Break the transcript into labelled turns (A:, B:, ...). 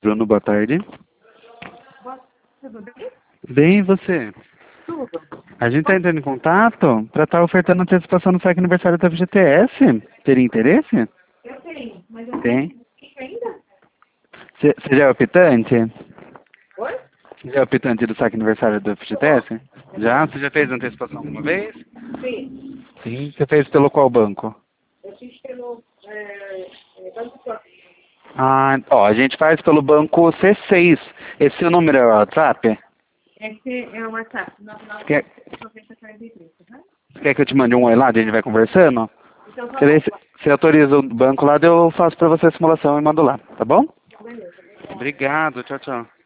A: Bruno, boa tarde.
B: Tudo bem?
A: Bem, e você?
B: Tudo.
A: A gente está entrando em contato para estar ofertando antecipação no saque aniversário da FGTS. Teria interesse?
B: Eu tenho, mas eu
A: Tem.
B: tenho ainda.
A: Você já é optante?
B: Oi?
A: Já é optante do saque aniversário da FGTS? Já? Você já fez antecipação alguma vez?
B: Sim.
A: Sim. Você fez pelo qual banco?
B: Eu fiz pelo Banco Pro.
A: Ó, a gente faz pelo banco C6. Esse seu número é o WhatsApp?
B: Esse é o WhatsApp,
A: Quer,
B: 999043, tá?
A: quer que eu te mande um oi lá, daí a gente vai conversando?
B: Então tá
A: Que daí
B: bom.
A: você autoriza o banco lá, daí eu faço pra você a simulação e mando lá, tá bom?
B: Beleza.
A: Obrigado, tchau, tchau.